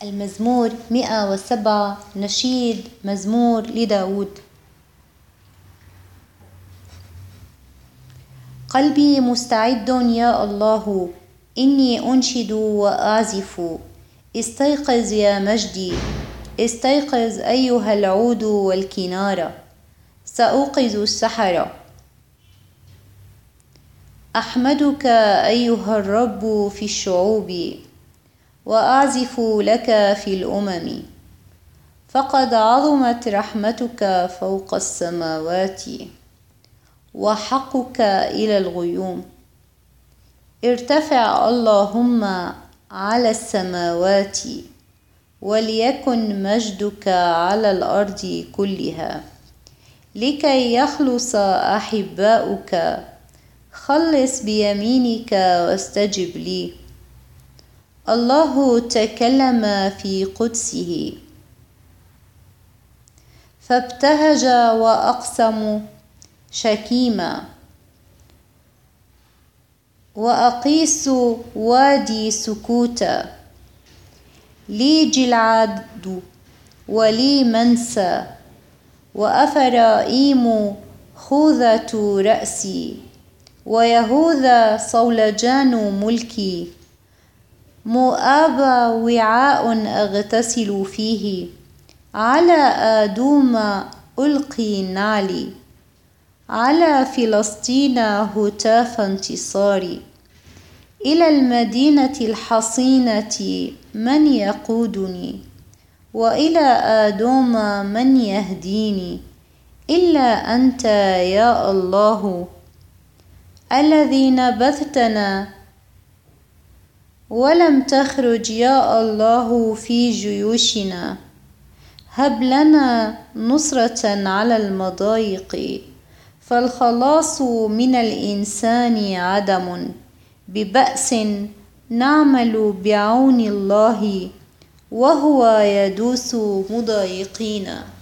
المزمور 107 نشيد مزمور لداود. قلبي مستعد يا الله، إني أنشد وأعزف. استيقظ يا مجدي، استيقظ أيها العود والكنارة. سأوقظ السحرة. أحمدك أيها الرب في الشعوب، وأعزف لك في الأمم. فقد عظمت رحمتك فوق السماوات، وحقك إلى الغيوم. ارتفع اللهم على السماوات، وليكن مجدك على الأرض كلها. لكي يخلص أحباؤك، خلص بيمينك واستجب لي. الله تكلم في قدسه، فابتهج وأقسم شكيما. وأقيس وادي سكوتا، لي جلعاد ولي منسى، وأفرائيم خوذة رأسي، ويهوذا صولجان ملكي. مؤاب وعاء أغتسل فيه، على آدوم ألقي نعلي. على فلسطين هتاف انتصاري. إلى المدينة الحصينة من يقودني، وإلى آدوم من يهديني، إلا أنت يا الله، الذي نبذتنا ولم تخرج يا الله في جيوشنا. هب لنا نصرة على المضايق، فالخلاص من الإنسان عدم. ببأس نعمل بعون الله، وهو يدوس مضايقين.